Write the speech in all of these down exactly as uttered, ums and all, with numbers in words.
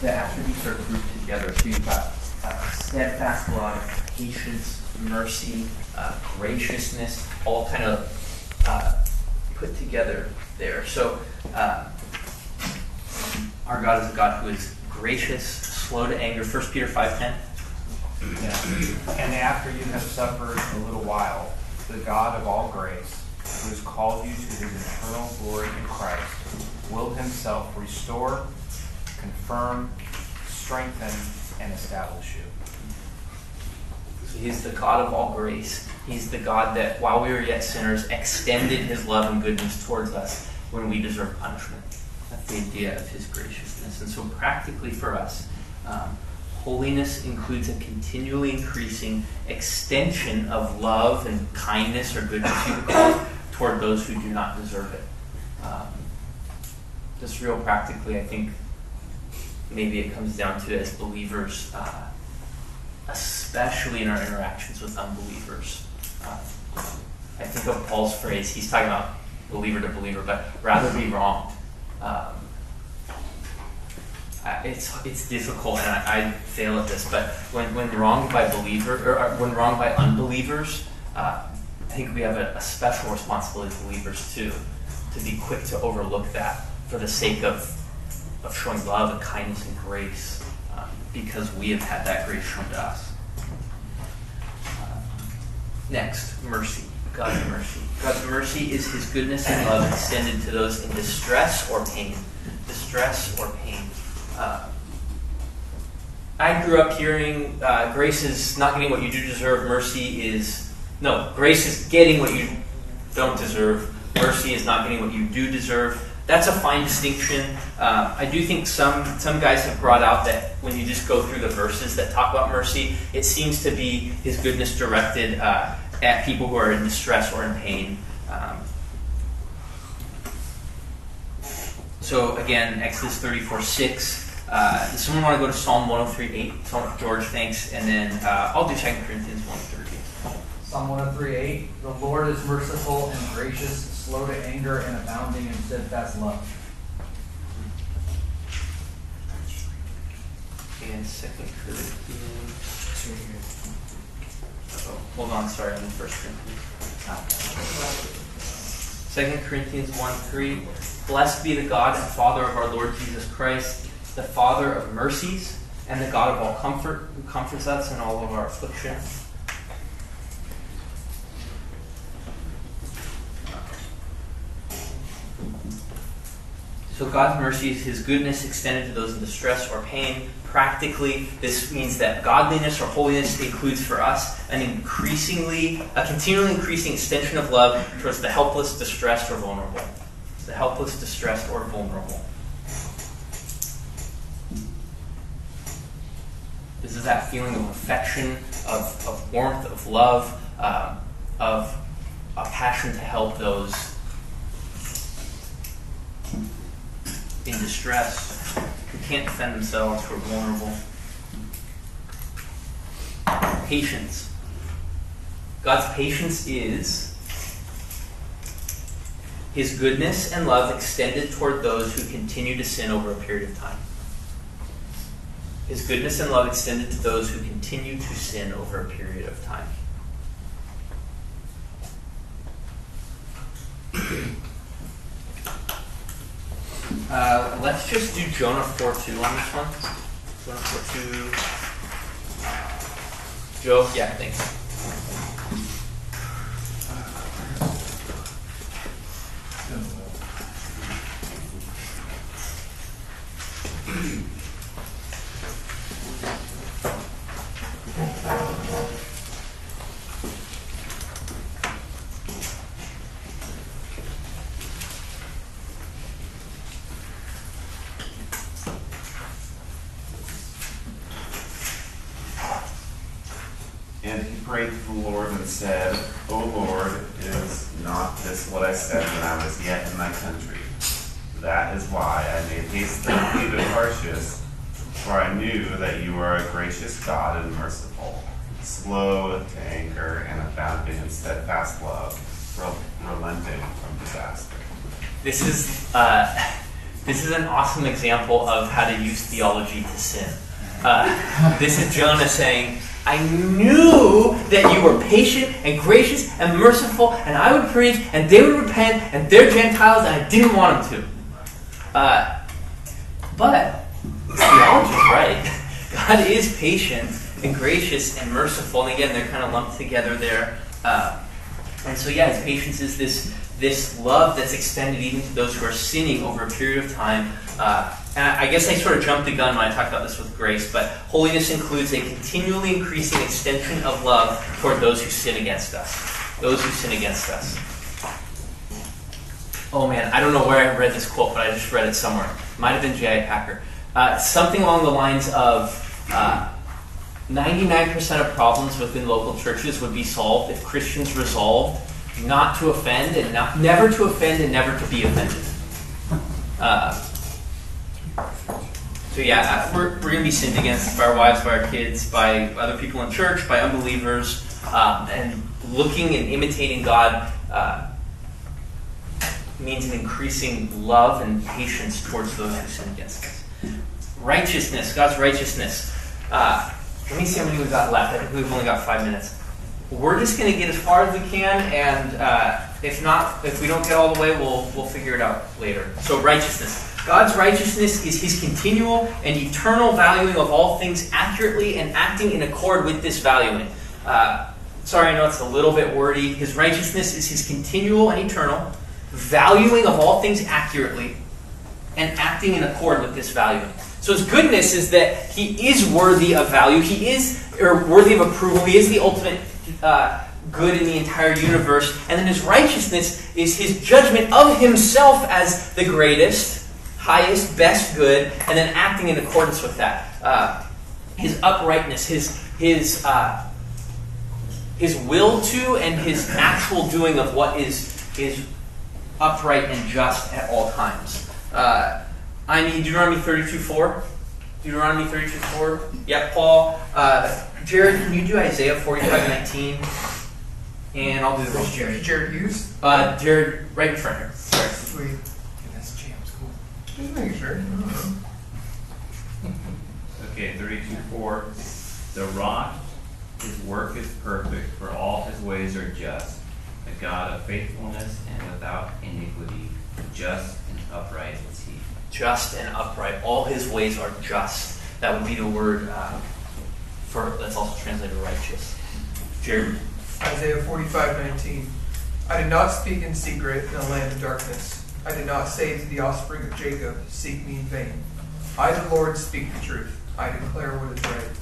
the attributes are grouped together. So you've got uh, steadfast love, patience, mercy, uh, graciousness, all kind of uh, put together there. So uh, our God is a God who is gracious, slow to anger. First Peter five ten. Yeah. And after you have suffered a little while, the God of all grace, who has called you to his eternal glory in Christ, will himself restore, confirm, strengthen, and establish you. So he's the God of all grace. He's the God that, while we were yet sinners, extended his love and goodness towards us when we deserve punishment. That's the idea of his graciousness. And so practically for us, um, holiness includes a continually increasing extension of love and kindness or goodness, you could call it, toward those who do not deserve it. Um, just real practically, I think maybe it comes down to, as believers, uh, especially in our interactions with unbelievers. Uh, I think of Paul's phrase, he's talking about believer to believer, but rather be wronged. Um, It's it's difficult, and I, I fail at this. But when, when wronged by believer or, or when wronged by unbelievers, uh, I think we have a, a special responsibility as believers too, to be quick to overlook that for the sake of of showing love and kindness and grace, uh, because we have had that grace shown to us. Uh, next, mercy. God's mercy. God's mercy is his goodness and love extended to those in distress or pain. Distress or pain. Uh, I grew up hearing uh, grace is not getting what you do deserve. Mercy is... No, grace is getting what you don't deserve. Mercy is not getting what you do deserve. That's a fine distinction. Uh, I do think some, some guys have brought out that when you just go through the verses that talk about mercy, it seems to be his goodness directed uh, at people who are in distress or in pain. Um, so again, Exodus thirty-four six. Uh, does someone want to go to Psalm one oh three eight? George, thanks. And then uh, I'll do Second Corinthians one thirty. Psalm one oh three eight. The Lord is merciful and gracious, slow to anger, and abounding in steadfast love. And Second Corinthians. Oh, hold on, sorry, I'm in First Corinthians. Second Corinthians one three. Blessed be the God and Father of our Lord Jesus Christ, the Father of mercies, and the God of all comfort, who comforts us in all of our affliction. So God's mercy is his goodness extended to those in distress or pain. Practically, this means that godliness or holiness includes for us an increasingly, a continually increasing extension of love towards the helpless, distressed, or vulnerable. The helpless, distressed, or vulnerable. This is that feeling of affection, of, of warmth, of love, uh, of a passion to help those in distress, who can't defend themselves, who are vulnerable. Patience. God's patience is his goodness and love extended toward those who continue to sin over a period of time. His goodness and love extended to those who continue to sin over a period of time. Uh, let's just do Jonah four two on this one. Jonah four two. Joe? Yeah, thanks. And he prayed to the Lord and said, O Lord, is not this what I said when I was yet in my country? That is why I made haste to flee to Tarshish, for I knew that you are a gracious God and merciful, slow to anger and abounding in steadfast love, relenting from disaster. This is uh, This is an awesome example of how to use theology to sin. Uh, this is Jonah saying, I knew that you were patient and gracious and merciful, and I would preach, and they would repent, and they're Gentiles, and I didn't want them to. Uh, but theology is right. God is patient and gracious and merciful, and again, they're kind of lumped together there. Uh, and so, yeah, his patience is this this love that's extended even to those who are sinning over a period of time. Uh, and I guess I sort of jumped the gun when I talked about this with grace, but holiness includes a continually increasing extension of love toward those who sin against us. Those who sin against us. Oh man, I don't know where I read this quote, but I just read it somewhere. Might have been J I Packer. Uh, something along the lines of uh, ninety-nine percent of problems within local churches would be solved if Christians resolved not to offend and not, never to offend and never to be offended. Uh, so yeah, we're, we're going to be sinned against by our wives, by our kids, by other people in church, by unbelievers, um, and looking and imitating God uh, means an increasing love and patience towards those who sin against us. Righteousness, God's righteousness. Uh, let me see how many we've got left. I think we've only got five minutes. We're just going to get as far as we can, and uh, if not, if we don't get all the way, we'll we'll figure it out later. So righteousness. God's righteousness is his continual and eternal valuing of all things accurately and acting in accord with this valuing. Uh, sorry, I know it's a little bit wordy. His righteousness is his continual and eternal valuing of all things accurately and acting in accord with this valuing. So his goodness is that he is worthy of value. He is or worthy of approval. He is the ultimate uh, good in the entire universe. And then his righteousness is his judgment of himself as the greatest, highest, best good, and then acting in accordance with that. Uh, his uprightness, his his uh, his will to, and his actual doing of what is is upright and just at all times. Uh, I mean, Deuteronomy thirty-two four. Deuteronomy thirty-two four. Yep, Paul. Uh, Jared, can you do Isaiah forty-five nineteen? And I'll do the rest. Jared, Jared Hughes? Uh, Jared, right in front here. Sorry. Sweet. Yeah, that's James. Cool. Just making sure. Okay, thirty-two four. The rock, his work is perfect, for all his ways are just. A God of faithfulness and without iniquity, just and upright is he. Just and upright. All his ways are just. That would be the word uh, for that's also translated righteous. Jared? Isaiah forty-five nineteen. I did not speak in secret in a land of darkness. I did not say to the offspring of Jacob, seek me in vain. I, the Lord, speak the truth. I declare what is right.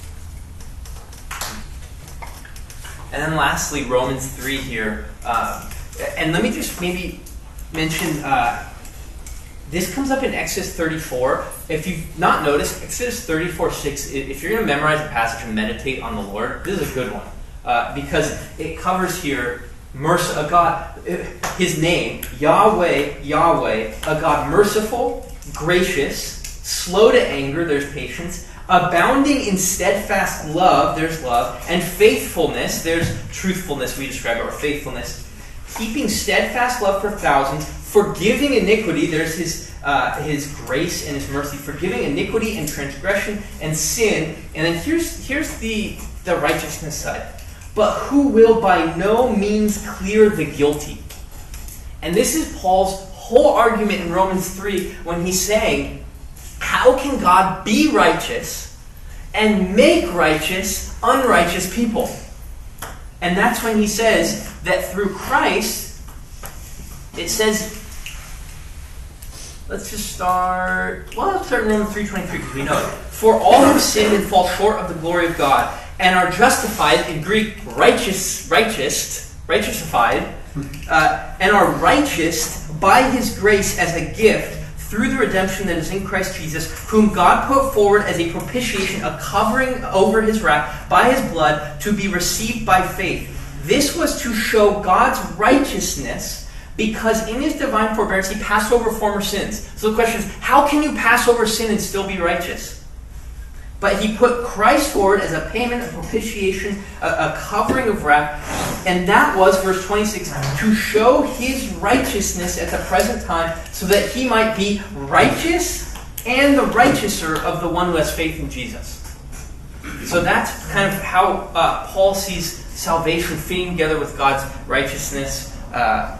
And then lastly, Romans three here. Um, and let me just maybe mention, uh, this comes up in Exodus thirty-four. If you've not noticed, Exodus thirty-four six, if you're going to memorize the passage and meditate on the Lord, this is a good one. Uh, because it covers here, mercy, a God, his name, Yahweh, Yahweh, a God merciful, gracious, slow to anger, there's patience, abounding in steadfast love, there's love, and faithfulness, there's truthfulness, we describe it, or faithfulness, keeping steadfast love for thousands, forgiving iniquity, there's his uh, his grace and his mercy, forgiving iniquity and transgression and sin, and then here's here's the, the righteousness side. But who will by no means clear the guilty. And this is Paul's whole argument in Romans three when he's saying, how can God be righteous and make righteous unrighteous people? And that's when he says that through Christ, it says, let's just start, well, let's start in Romans three twenty-three because we know it. For all have sinned and fall short of the glory of God, and are justified, in Greek, righteous, righteous, righteousified, uh, and are righteous by his grace as a gift through the redemption that is in Christ Jesus, whom God put forward as a propitiation, a covering over his wrath by his blood, to be received by faith. This was to show God's righteousness, because in his divine forbearance he passed over former sins. So the question is, how can you pass over sin and still be righteous? But he put Christ forward as a payment, a propitiation, a, a covering of wrath, And that was, verse twenty-six, to show his righteousness at the present time, so that he might be righteous and the righteouser of the one who has faith in Jesus. So that's kind of how uh, Paul sees salvation fitting together with God's righteousness. Uh,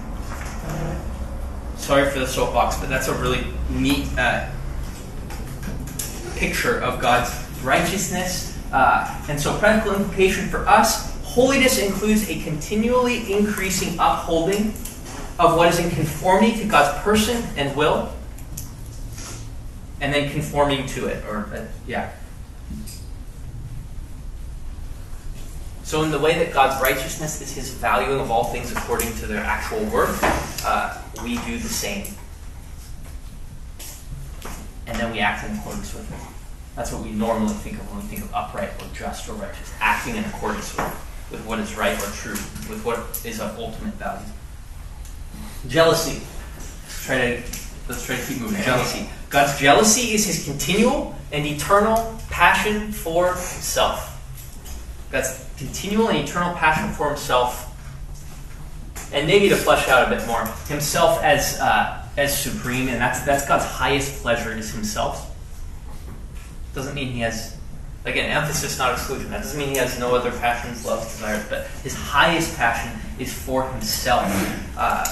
sorry for the soapbox, but that's a really neat uh, picture of God's righteousness. Uh, and so practical implication for us, holiness includes a continually increasing upholding of what is in conformity to God's person and will, and then conforming to it, or uh, yeah. So in the way that God's righteousness is his valuing of all things according to their actual worth, uh, we do the same. And then we act in accordance with it. That's what we normally think of when we think of upright or just or righteous. Acting in accordance with, with what is right or true, with what is of ultimate value. Jealousy. Let's try to, let's try to keep moving. Jealousy. God's jealousy is his continual and eternal passion for himself. God's continual and eternal passion for himself. And maybe to flesh out a bit more, himself as uh, as supreme, and that's that's God's highest pleasure is himself. Doesn't mean he has, again, emphasis, not exclusion. That doesn't mean he has no other passions, loves, desires, but his highest passion is for himself. Uh,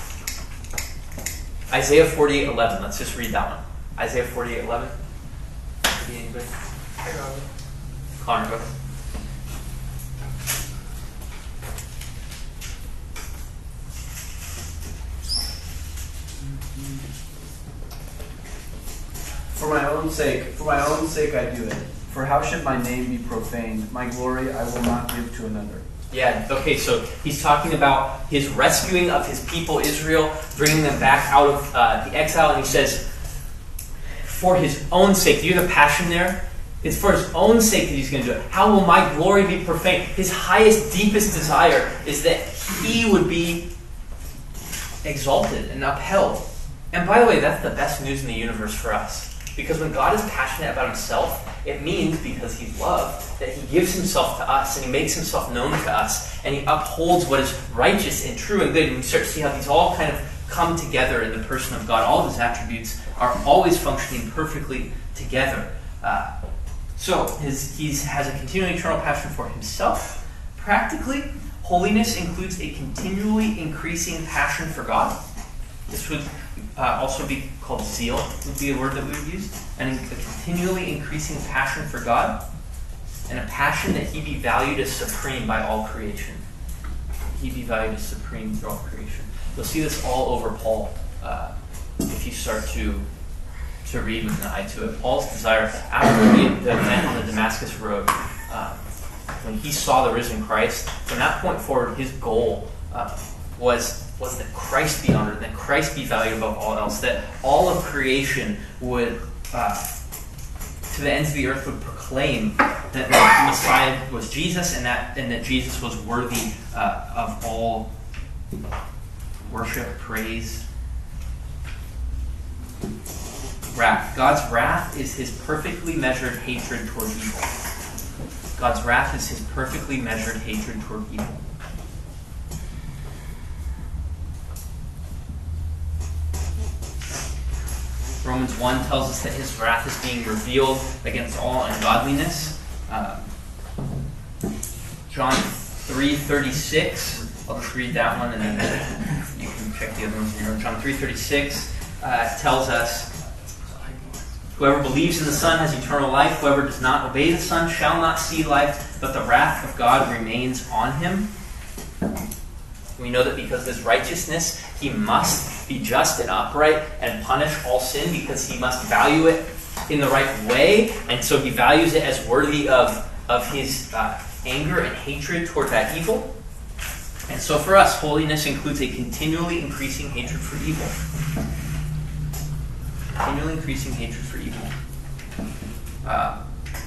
Isaiah forty-eight eleven. Let's just read that one. Isaiah forty-eight eleven. Anybody? I got it. Connor, go ahead. For my own sake, for my own sake I do it. For how should my name be profaned? My glory I will not give to another. Yeah, okay, so he's talking about his rescuing of his people, Israel, bringing them back out of uh, the exile, and he says, for his own sake. Do you hear the passion there? It's for his own sake that he's going to do it. How will my glory be profaned? His highest, deepest desire is that he would be exalted and upheld. And by the way, that's the best news in the universe for us. Because when God is passionate about himself, it means, because he's love, that he gives himself to us and he makes himself known to us and he upholds what is righteous and true and good. And we start to see how these all kind of come together in the person of God. All of his attributes are always functioning perfectly together. Uh, so his, he has a continuing eternal passion for himself. Practically, holiness includes a continually increasing passion for God. This would uh, also be called zeal, would be a word that we would use. And a continually increasing passion for God. And a passion that he be valued as supreme by all creation. He be valued as supreme through all creation. You'll see this all over Paul uh, if you start to to read with an eye to it. Paul's desire, after the, the event on the Damascus Road, uh, when he saw the risen Christ, from that point forward, his goal uh, was, was that Christ be honored, that Christ be valued above all else, that all of creation would, uh, to the ends of the earth, would proclaim that the Messiah was Jesus, and that and that Jesus was worthy uh, of all worship, praise. Wrath. God's wrath is his perfectly measured hatred toward evil. God's wrath is his perfectly measured hatred toward evil. Romans one tells us that his wrath is being revealed against all ungodliness. Uh, John three thirty-six. I'll just read that one and then you can check the other ones in your own. John three thirty-six uh, tells us, whoever believes in the Son has eternal life. Whoever does not obey the Son shall not see life, but the wrath of God remains on him. We know that because of his righteousness, he must be just and upright and punish all sin, because he must value it in the right way. And so he values it as worthy of, of his uh, anger and hatred toward that evil. And so for us, holiness includes a continually increasing hatred for evil. Continually increasing hatred for evil. Uh,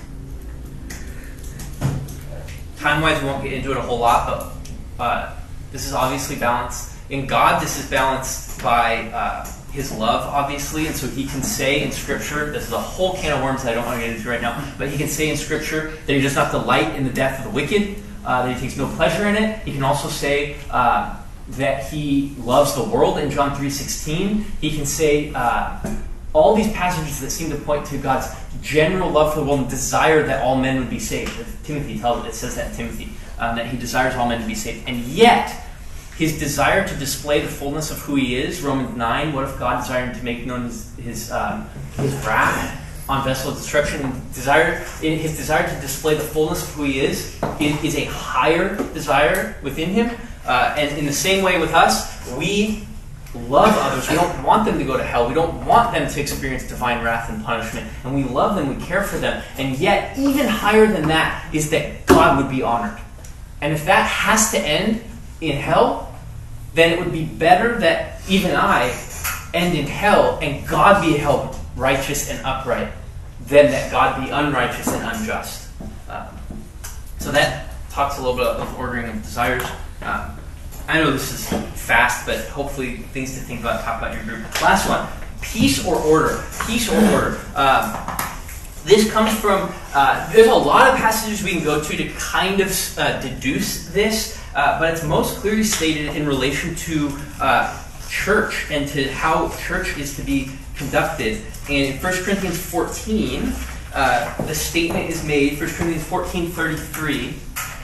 time-wise, we won't get into it a whole lot, but uh, this is obviously balanced. In God, this is balanced by uh, his love, obviously, and so he can say in Scripture, this is a whole can of worms that I don't want to get into right now, but he can say in Scripture that he does not delight in the death of the wicked, uh, that he takes no pleasure in it. He can also say uh, that he loves the world in John three sixteen. He can say uh, all these passages that seem to point to God's general love for the world and desire that all men would be saved. Timothy tells it, it says that in Timothy, um, that he desires all men to be saved. And yet, his desire to display the fullness of who he is, Romans nine, what if God desired to make known his his, um, his wrath on vessel of destruction? Desire, his desire to display the fullness of who he is, is, is a higher desire within him. Uh, and in the same way with us, we love others. We don't want them to go to hell. We don't want them to experience divine wrath and punishment. And we love them, we care for them. And yet, even higher than that is that God would be honored. And if that has to end in hell, then it would be better that even I end in hell and God be held righteous and upright than that God be unrighteous and unjust. Um, so that talks a little bit of ordering of desires. Um, I know this is fast, but hopefully things to think about, talk about in your group. Last one, peace or order. Peace or order. Um, this comes from, uh, there's a lot of passages we can go to to kind of uh, deduce this. Uh, but it's most clearly stated in relation to uh, church and to how church is to be conducted. And in First Corinthians fourteen, uh, the statement is made, First Corinthians fourteen thirty-three,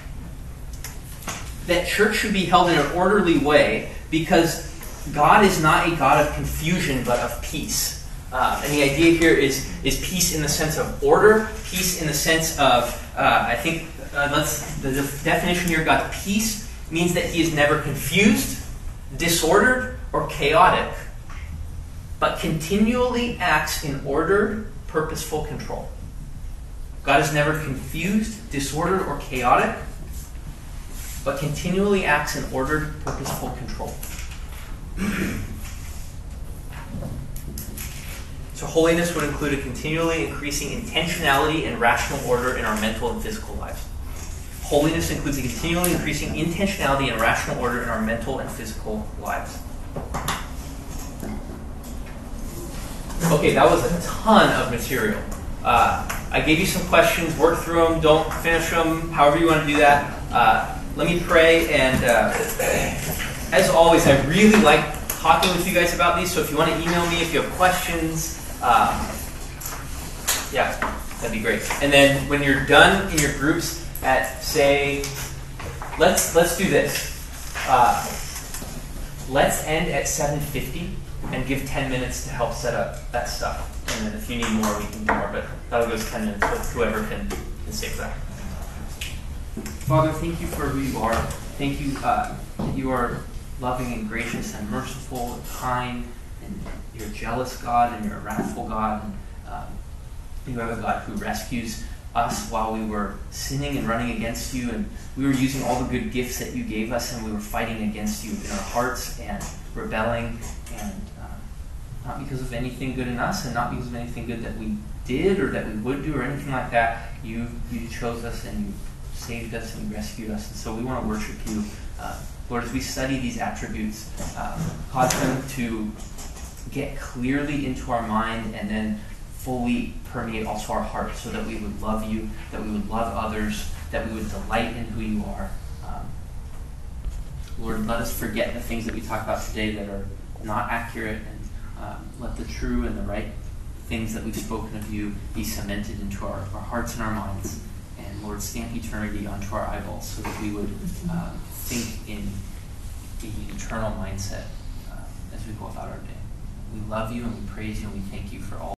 that church should be held in an orderly way because God is not a God of confusion but of peace. Uh, and the idea here is, is peace in the sense of order, peace in the sense of, uh, I think, Uh, let's, the definition here, God's peace means that he is never confused, disordered, or chaotic, but continually acts in ordered, purposeful control. God is never confused, disordered, or chaotic, but continually acts in ordered, purposeful control. So holiness would include a continually increasing intentionality and rational order in our mental and physical lives. Holiness includes a continually increasing intentionality and rational order in our mental and physical lives. Okay, that was a ton of material. Uh, I gave you some questions, work through them, don't finish them, however you want to do that. Uh, let me pray, and uh, as always, I really like talking with you guys about these, so if you want to email me, if you have questions, um, yeah, that'd be great. And then when you're done in your groups, at say, let's let's do this. Uh, let's end at seven fifty and give ten minutes to help set up that stuff. And then if you need more, we can do more. But that'll go ten minutes with whoever can, can save that. Father, thank you for who you are. Thank you uh, that you are loving and gracious and merciful and kind. And you're a jealous God and you're a wrathful God. And um, you are a God who rescues us while we were sinning and running against you, and we were using all the good gifts that you gave us, and we were fighting against you in our hearts and rebelling, and uh, not because of anything good in us and not because of anything good that we did or that we would do or anything like that. You you chose us and you saved us and you rescued us, and so we want to worship you. Uh, Lord, as we study these attributes, uh, cause them to get clearly into our mind and then fully permeate also our hearts, so that we would love you, that we would love others, that we would delight in who you are. Um, Lord, let us forget the things that we talk about today that are not accurate, and um, let the true and the right things that we've spoken of you be cemented into our, our hearts and our minds. And Lord, stamp eternity onto our eyeballs so that we would uh, think in the eternal mindset uh, as we go about our day. We love you and we praise you and we thank you for all